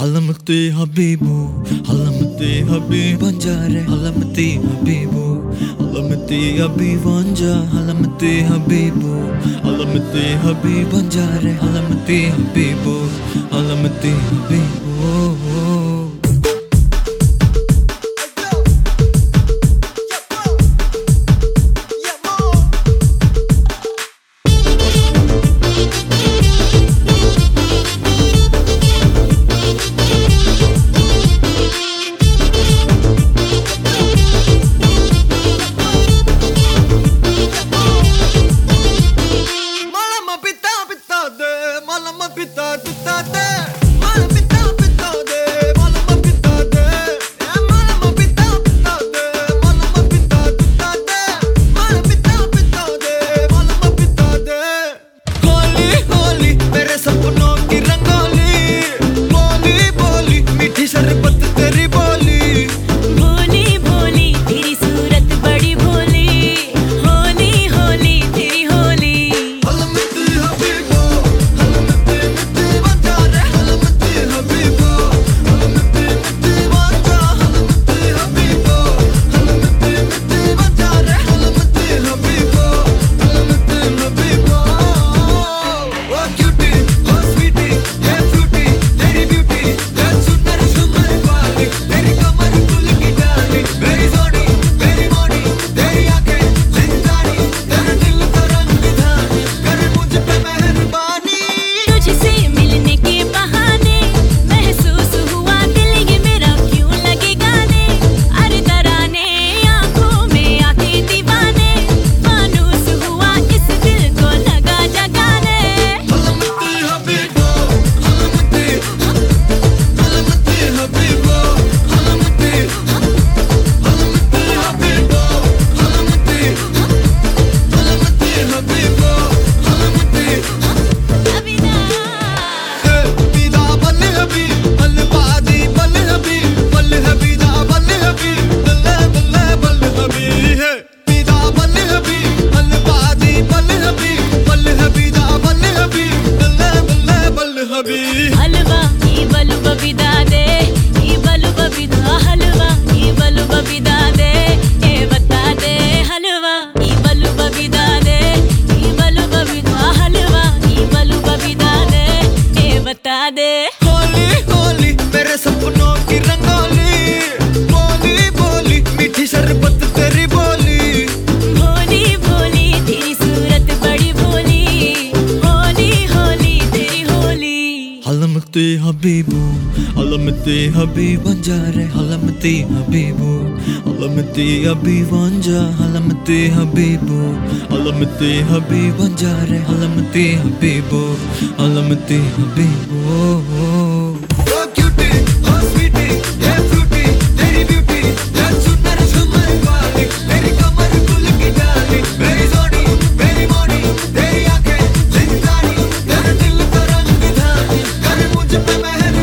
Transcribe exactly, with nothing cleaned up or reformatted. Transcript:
علمتي حبيبو علمتي حبيب بنجارة علمتي حبيبو علمتي حبيب بنجا علمتي حبيبو علمتي حبيب بنجارة علمتي حبيبو علمتي حبيبو हलवा ई बलु बबी दादे ई बलु बबी दा हलवा ई बलु बबी दादे ए बता दे हलवा ई बलु बबी दादे ई बलु बबी दा हलवा ई बलु बबी दादे ए बता दे होली होली मेरे सपनों की रंगोली बोली बोली मीठी शरबत तेरी बोली भोली भोली तेरी सूरत बड़ी भोली होली होली तेरी होली علمتي حبيبو علمتي حبيب بنجارة علمتي حبيبو علمتي حبيب بنجا علمتي حبيبو علمتي حبيب بنجارة علمتي حبيبو علمتي حبيبو मेरी